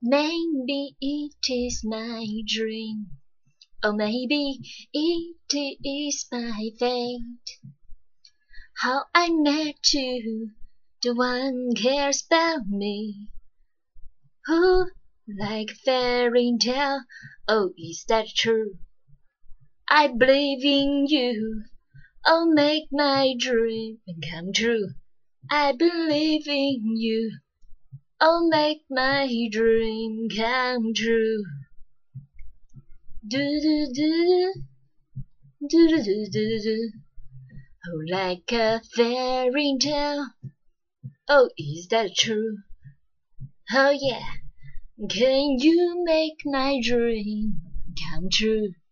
Maybe it is my dream, or maybe it is my fate. How I met you, the one cares about me. Who, like a fairy tale, oh, is that true? I believe in you, oh, make my dream come true. I believe in you, oh, make my dream come true. Do do do do do do do do. Oh, like a fairy tale. Oh, is that true? Oh yeah. Can you make my dream come true?